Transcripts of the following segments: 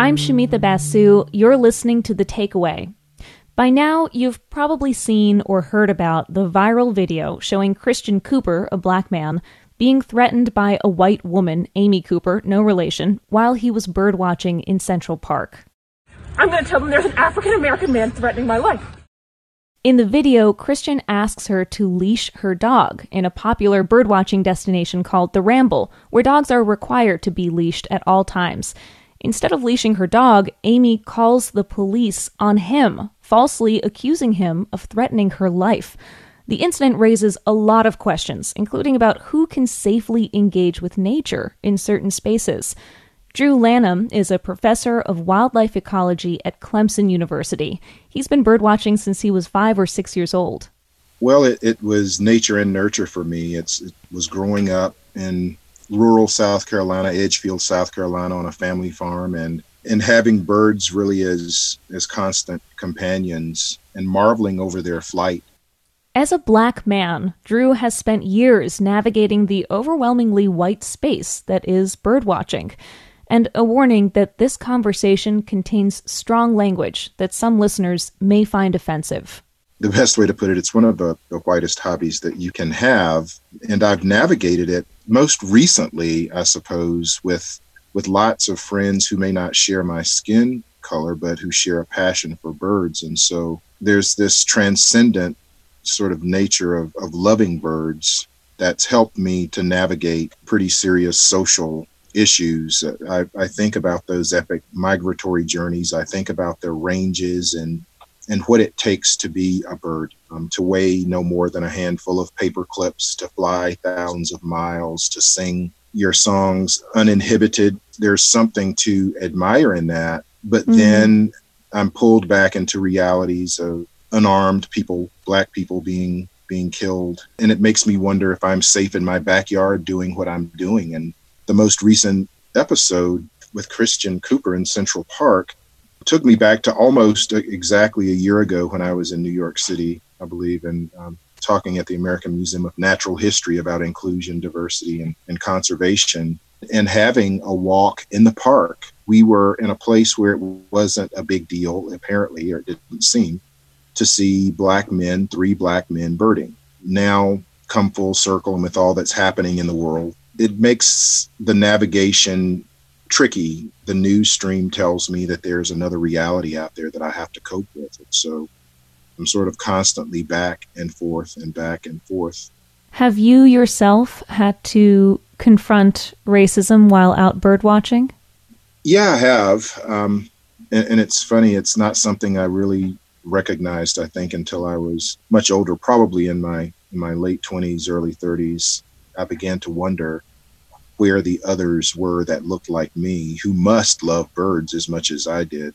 I'm Shamitha Basu. You're listening to The Takeaway. By now, you've probably seen or heard about the viral video showing Christian Cooper, a black man, being threatened by a white woman, Amy Cooper, no relation, while he was birdwatching in Central Park. I'm going to tell them there's an African-American man threatening my life. In the video, Christian asks her to leash her dog in a popular birdwatching destination called The Ramble, where dogs are required to be leashed at all times. Instead of leashing her dog, Amy calls the police on him, falsely accusing him of threatening her life. The incident raises a lot of questions, including about who can safely engage with nature in certain spaces. Drew Lanham is a professor of wildlife ecology at Clemson University. He's been birdwatching since he was 5 or 6 years old. Well, it was nature and nurture for me. It was growing up in rural South Carolina, Edgefield, South Carolina, on a family farm, and having birds really as constant companions and marveling over their flight. As a black man, Drew has spent years navigating the overwhelmingly white space that is birdwatching. And a warning that this conversation contains strong language that some listeners may find offensive. The best way to put it, it's one of the whitest hobbies that you can have. And I've navigated it most recently, I suppose, with lots of friends who may not share my skin color, but who share a passion for birds. And so there's this transcendent sort of nature of loving birds that's helped me to navigate pretty serious social issues. I think about those epic migratory journeys. I think about their ranges and what it takes to be a bird, to weigh no more than a handful of paper clips, to fly thousands of miles, to sing your songs uninhibited. There's something to admire in that. But then I'm pulled back into realities of unarmed people, black people being killed. And it makes me wonder if I'm safe in my backyard doing what I'm doing. And the most recent episode with Christian Cooper in Central Park took me back to almost exactly a year ago when I was in New York City, I believe, and talking at the American Museum of Natural History about inclusion, diversity, and conservation, and having a walk in the park. We were in a place where it wasn't a big deal, apparently, or it didn't seem, to see three black men birding. Now, come full circle, and with all that's happening in the world, it makes the navigation tricky. The news stream tells me that there's another reality out there that I have to cope with. And so I'm sort of constantly back and forth and back and forth. Have you yourself had to confront racism while out birdwatching? Yeah, I have. And it's funny, it's not something I really recognized, I think, until I was much older, probably in my late 20s, early 30s. I began to wonder where the others were that looked like me, who must love birds as much as I did.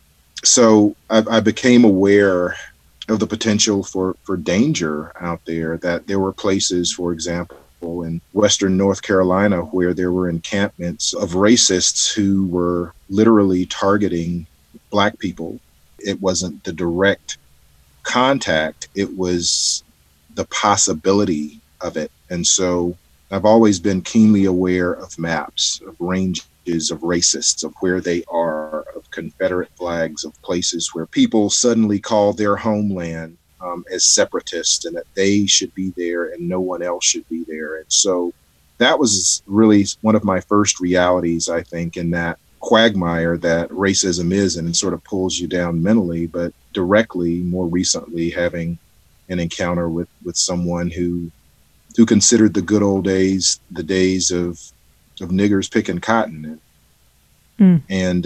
So I became aware of the potential for danger out there, that there were places, for example, in Western North Carolina, where there were encampments of racists who were literally targeting black people. It wasn't the direct contact, it was the possibility of it. And so I've always been keenly aware of maps, of ranges of racists, of where they are, of Confederate flags, of places where people suddenly call their homeland as separatist, and that they should be there and no one else should be there. And so that was really one of my first realities, I think, in that quagmire that racism is, and it sort of pulls you down mentally, but directly, more recently, having an encounter with someone who considered the good old days, the days of niggers picking cotton, and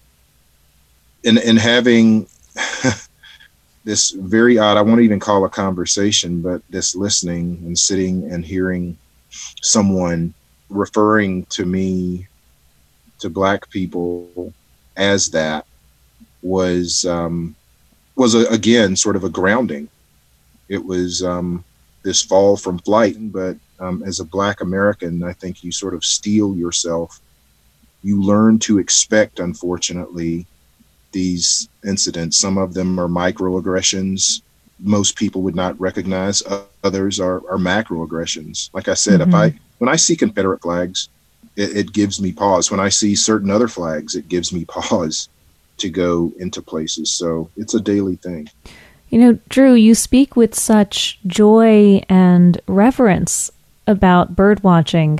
having this very odd, I won't even call a conversation, but this listening and sitting and hearing someone referring to me, to black people, as that was again sort of a grounding. It was this fall from flight, but as a black American, I think you sort of steel yourself. You learn to expect, unfortunately, these incidents. Some of them are microaggressions. Most people would not recognize. Others are macroaggressions. Like I said, when I see Confederate flags, it gives me pause. When I see certain other flags, it gives me pause to go into places. So it's a daily thing. You know, Drew, you speak with such joy and reverence about bird watching,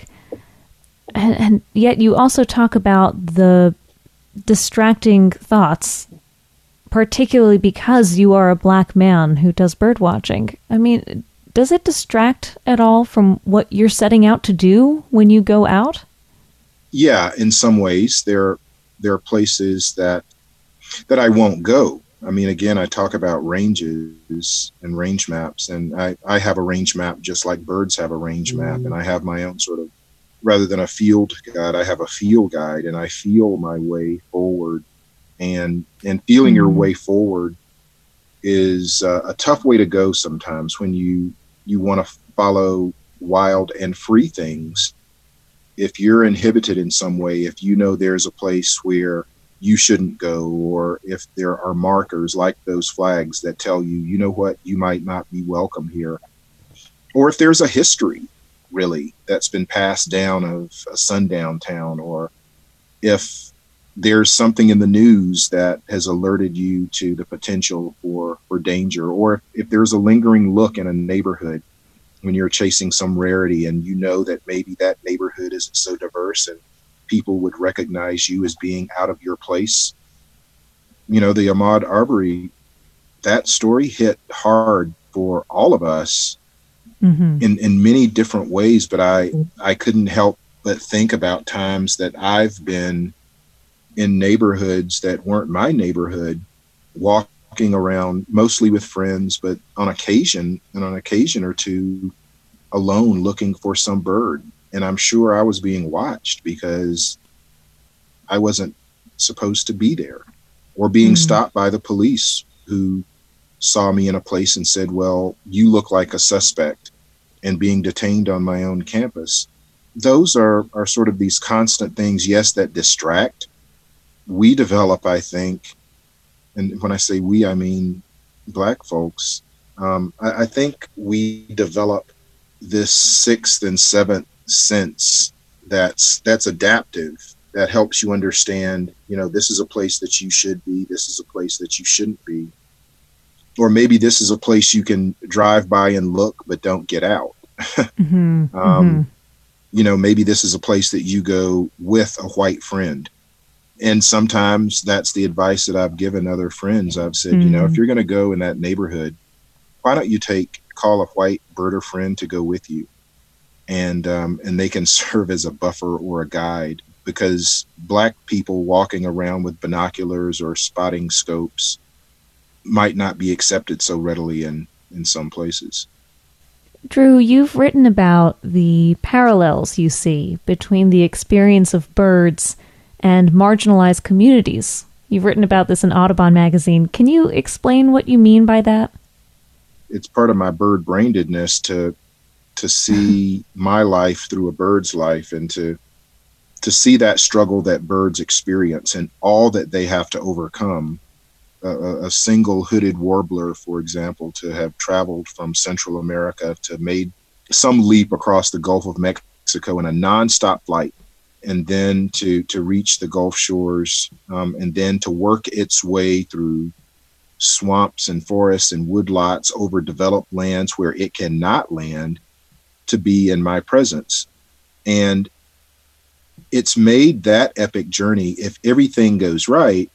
and yet you also talk about the distracting thoughts, particularly because you are a Black man who does bird watching. I mean, does it distract at all from what you're setting out to do when you go out? Yeah, in some ways, there are places that I won't go. I mean, again, I talk about ranges and range maps, and I have a range map just like birds have a range map, and I have my own sort of, rather than a field guide, I have a field guide, and I feel my way forward. And feeling your way forward is a tough way to go sometimes when you want to follow wild and free things. If you're inhibited in some way, if you know there's a place where you shouldn't go, or if there are markers like those flags that tell you, you know what, you might not be welcome here, or if there's a history really that's been passed down of a sundown town, or if there's something in the news that has alerted you to the potential for danger, or if there's a lingering look in a neighborhood when you're chasing some rarity and you know that maybe that neighborhood isn't so diverse and people would recognize you as being out of your place. You know, the Ahmaud Arbery, that story hit hard for all of us in many different ways, but I couldn't help but think about times that I've been in neighborhoods that weren't my neighborhood, walking around mostly with friends, but on occasion or two alone looking for some bird. And I'm sure I was being watched because I wasn't supposed to be there, or being stopped by the police who saw me in a place and said, well, you look like a suspect, and being detained on my own campus. Those are sort of these constant things, yes, that distract. We develop, I think, and when I say we, I mean Black folks, I think we develop this sixth and seventh sense that's adaptive, that helps you understand, you know, this is a place that you should be, this is a place that you shouldn't be, or maybe this is a place you can drive by and look but don't get out. You know, maybe this is a place that you go with a white friend. And sometimes that's the advice that I've given other friends. I've said, you know, if you're going to go in that neighborhood, why don't you call a white birder friend to go with you, and they can serve as a buffer or a guide, because Black people walking around with binoculars or spotting scopes might not be accepted so readily in some places. Drew, you've written about the parallels you see between the experience of birds and marginalized communities. You've written about this in Audubon magazine. Can you explain what you mean by that? It's part of my bird-brainedness to see my life through a bird's life, and to see that struggle that birds experience and all that they have to overcome. A single hooded warbler, for example, to have traveled from Central America to made some leap across the Gulf of Mexico in a nonstop flight, and then to reach the Gulf shores, and then to work its way through swamps and forests and woodlots over developed lands where it cannot land, to be in my presence. And it's made that epic journey. If everything goes right,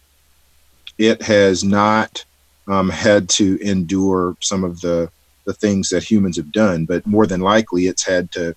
it has not had to endure some of the things that humans have done, but more than likely it's had to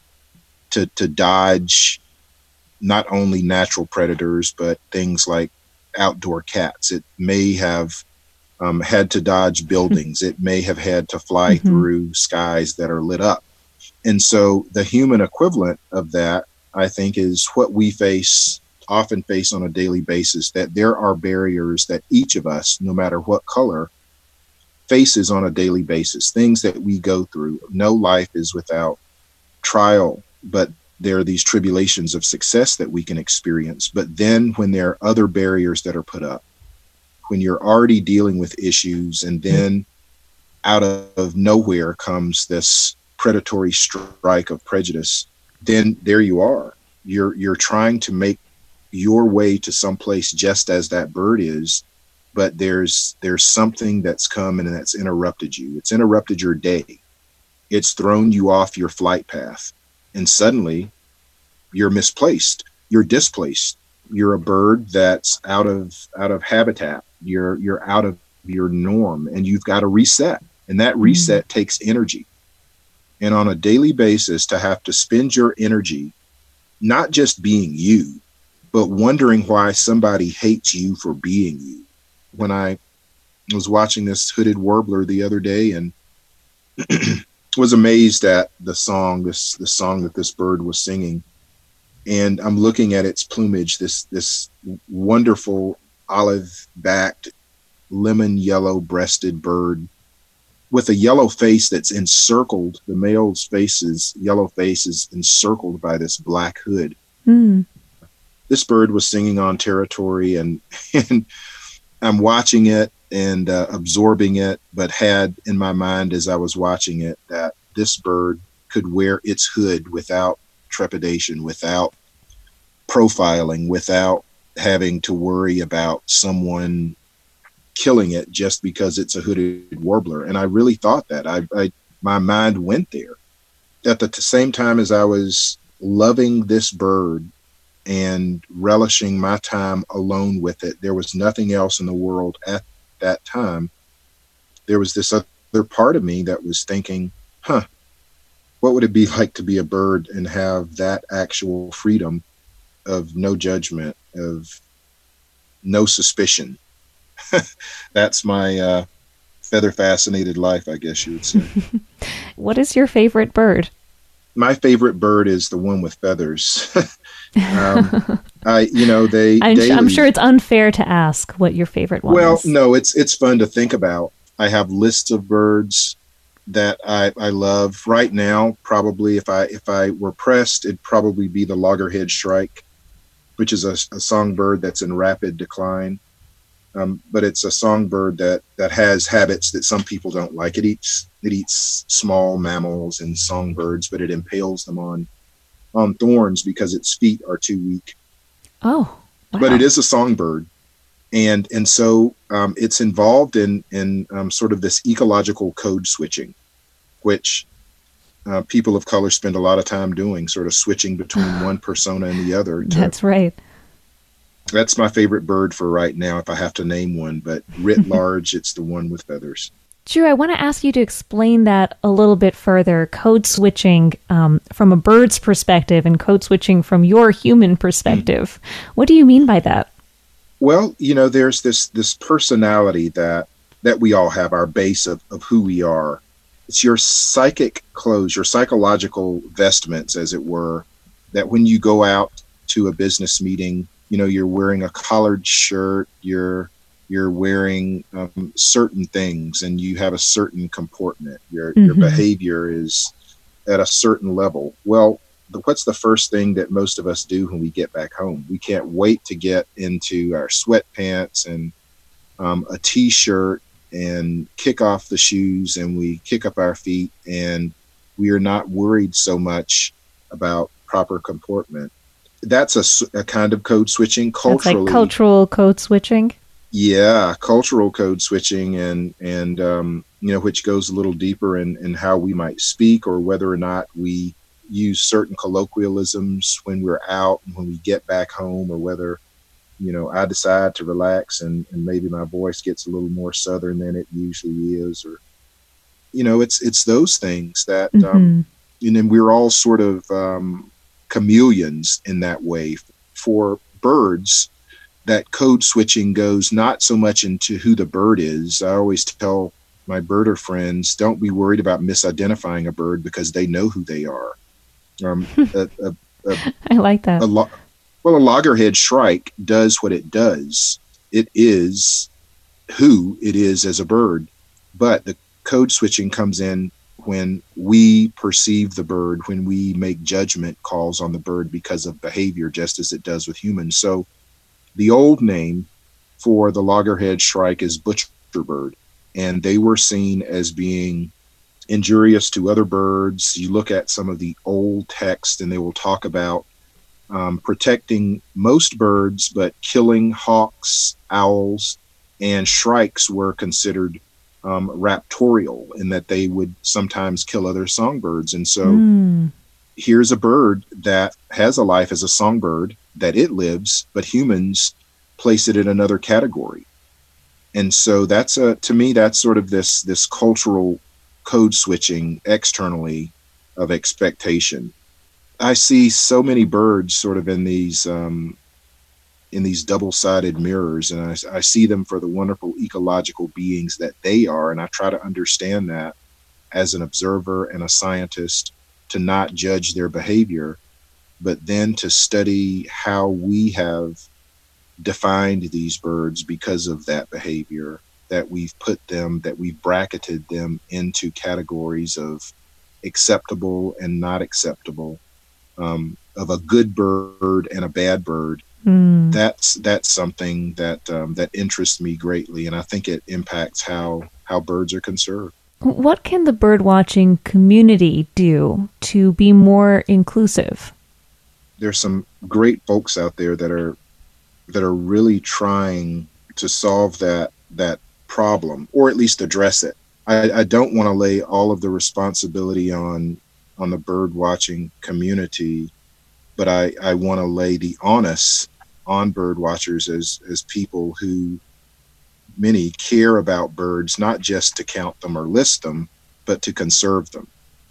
dodge not only natural predators, but things like outdoor cats. It may have had to dodge buildings. It may have had to fly through skies that are lit up. And so the human equivalent of that, I think, is what we often face on a daily basis, that there are barriers that each of us, no matter what color, faces on a daily basis, things that we go through. No life is without trial, but there are these tribulations of success that we can experience. But then when there are other barriers that are put up, when you're already dealing with issues, and then out of nowhere comes this predatory strike of prejudice, then there you are. You're trying to make your way to someplace just as that bird is, but there's something that's come and that's interrupted you. It's interrupted your day. It's thrown you off your flight path, and suddenly you're misplaced. You're displaced. You're a bird that's out of habitat. You're out of your norm, and you've got to reset. And that reset takes energy. And on a daily basis, to have to spend your energy not just being you, but wondering why somebody hates you for being you. When I was watching this hooded warbler the other day and was amazed at the song that this bird was singing. And I'm looking at its plumage, this wonderful olive-backed, lemon yellow breasted bird with a yellow face that's encircled. The male's yellow face is encircled by this black hood. This bird was singing on territory, and I'm watching it and absorbing it, but had in my mind as I was watching it that this bird could wear its hood without trepidation, without profiling, without having to worry about someone killing it just because it's a hooded warbler. And I really thought that. My mind went there. At the same time as I was loving this bird and relishing my time alone with it, there was nothing else in the world at that time. There was this other part of me that was thinking, what would it be like to be a bird and have that actual freedom of no judgment, of no suspicion? That's my feather fascinated life, I guess you would say. What is your favorite bird? My favorite bird is the one with feathers. I'm sure it's unfair to ask what your favorite one is. Well, no, it's fun to think about. I have lists of birds that I love. Right now, probably if I were pressed, it'd probably be the loggerhead shrike, which is a songbird that's in rapid decline. But it's a songbird that has habits that some people don't like. It eats small mammals and songbirds, but it impales them on thorns because its feet are too weak. Oh, wow. But it is a songbird, and so it's involved in sort of this ecological code switching, which people of color spend a lot of time doing, sort of switching between one persona and the other. That's right. That's my favorite bird for right now, if I have to name one, but writ large, it's the one with feathers. Drew, I want to ask you to explain that a little bit further, code switching from a bird's perspective and code switching from your human perspective. What do you mean by that? Well, there's this personality that we all have, our base of who we are. It's your psychic clothes, your psychological vestments, as it were, that when you go out to a business meeting, you're wearing a collared shirt, you're wearing certain things, and you have a certain comportment. Your behavior is at a certain level. Well, what's the first thing that most of us do when we get back home? We can't wait to get into our sweatpants and a t-shirt and kick off the shoes, and we kick up our feet, and we are not worried so much about proper comportment. That's a kind of code switching culturally. That's like cultural code switching. Yeah, cultural code switching, and which goes a little deeper in how we might speak, or whether or not we use certain colloquialisms when we're out and when we get back home, or whether I decide to relax and maybe my voice gets a little more southern than it usually is, or it's those things that and then we're all sort of chameleons in that way. For birds, that code switching goes not so much into who the bird is. I always tell my birder friends, don't be worried about misidentifying a bird because they know who they are. I like that. A loggerhead shrike does what it does. It is who it is as a bird, but the code switching comes in when we perceive the bird, when we make judgment calls on the bird because of behavior, just as it does with humans. So the old name for the loggerhead shrike is butcherbird, and they were seen as being injurious to other birds. You look at some of the old text and they will talk about protecting most birds, but killing hawks, owls, and shrikes were considered raptorial, in that they would sometimes kill other songbirds. And so here's a bird that has a life as a songbird, that it lives, but humans place it in another category. And so that's to me, that's sort of this cultural code switching externally of expectation. I see so many birds sort of in these double-sided mirrors, and I see them for the wonderful ecological beings that they are. And I try to understand that as an observer and a scientist, to not judge their behavior, but then to study how we have defined these birds because of that behavior, that we've bracketed them into categories of acceptable and not acceptable, of a good bird and a bad bird. That's something that interests me greatly, and I think it impacts how birds are conserved. What can the bird watching community do to be more inclusive? There's some great folks out there that are really trying to solve that problem, or at least address it. I don't want to lay all of the responsibility on the bird watching community, but I want to lay the onus on bird watchers as people who, many, care about birds, not just to count them or list them, but to conserve them.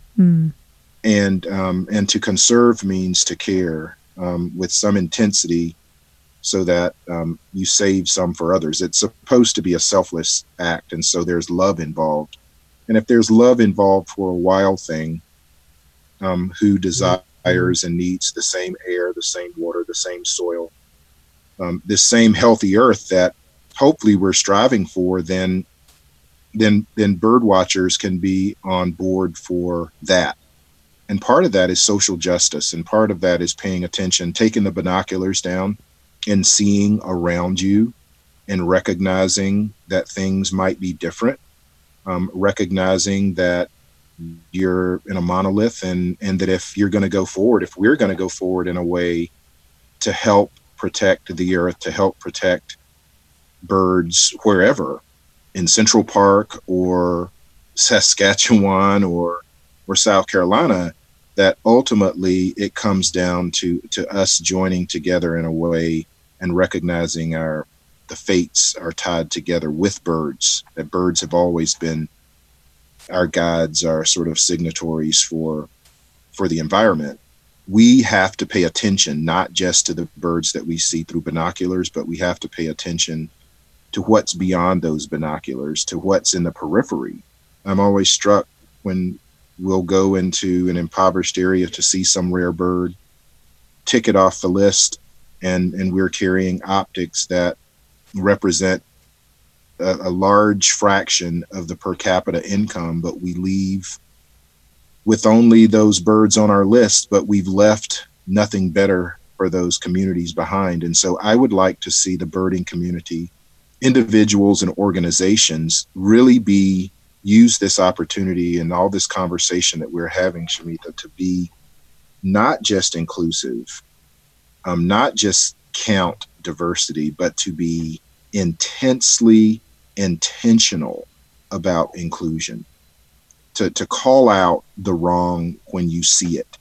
And to conserve means to care with some intensity, so that you save some for others. It's supposed to be a selfless act, and so there's love involved. And if there's love involved for a wild thing who desires and needs the same air, the same water, the same soil, this same healthy earth that hopefully we're striving for, then bird watchers can be on board for that. And part of that is social justice, and part of that is paying attention, taking the binoculars down and seeing around you and recognizing that things might be different, recognizing that you're in a monolith, and that if we're going to go forward in a way to help protect the earth, to help protect birds wherever, in Central Park or Saskatchewan or South Carolina, that ultimately it comes down to us joining together in a way and recognizing the fates are tied together with birds, that birds have always been our guides, our sort of signatories for the environment. We have to pay attention, not just to the birds that we see through binoculars, but we have to pay attention to what's beyond those binoculars, to what's in the periphery. I'm always struck when we'll go into an impoverished area to see some rare bird, tick it off the list, and we're carrying optics that represent a large fraction of the per capita income, but we leave with only those birds on our list, but we've left nothing better for those communities behind. And so I would like to see the birding community, individuals and organizations, really use this opportunity and all this conversation that we're having, Shamita, to be not just inclusive, not just count diversity, but to be intensely intentional about inclusion, to call out the wrong when you see it,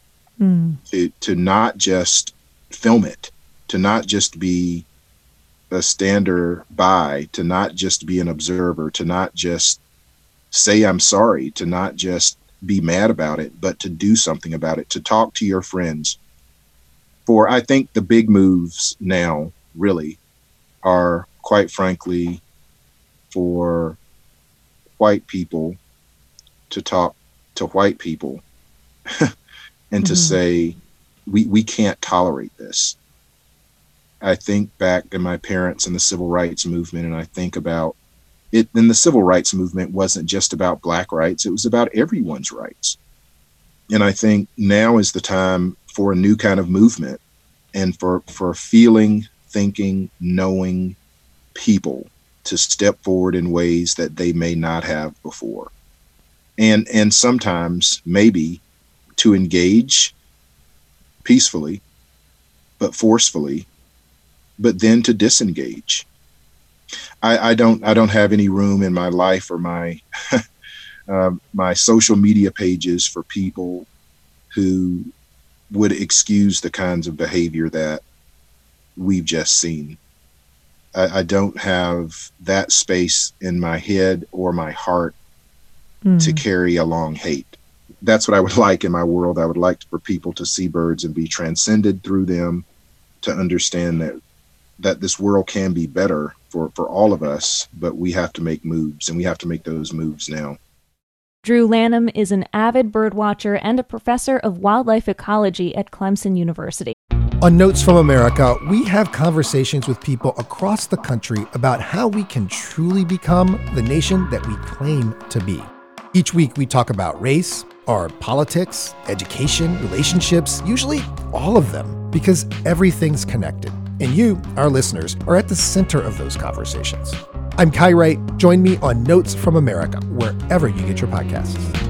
to not just film it, to not just be a stander by, to not just be an observer, to not just say I'm sorry, to not just be mad about it, but to do something about it, to talk to your friends. For I think the big moves now really are, quite frankly, for white people to talk to white people and to say, we can't tolerate this. I think back to my parents and the civil rights movement, and I think about it. And the civil rights movement wasn't just about Black rights, it was about everyone's rights. And I think now is the time for a new kind of movement, and for feeling, thinking, knowing people to step forward in ways that they may not have before. And sometimes maybe to engage peacefully, but forcefully, but then to disengage. I don't have any room in my life or my my social media pages for people who would excuse the kinds of behavior that we've just seen. I don't have that space in my head or my heart to carry along hate. That's what I would like in my world. I would like for people to see birds and be transcended through them, to understand that this world can be better for all of us, but we have to make moves, and we have to make those moves now. Drew Lanham is an avid birdwatcher and a professor of wildlife ecology at Clemson University. On Notes from America, we have conversations with people across the country about how we can truly become the nation that we claim to be. Each week we talk about race, our politics, education, relationships, usually all of them, because everything's connected. And you, our listeners, are at the center of those conversations. I'm Kai Wright. Join me on Notes from America, wherever you get your podcasts.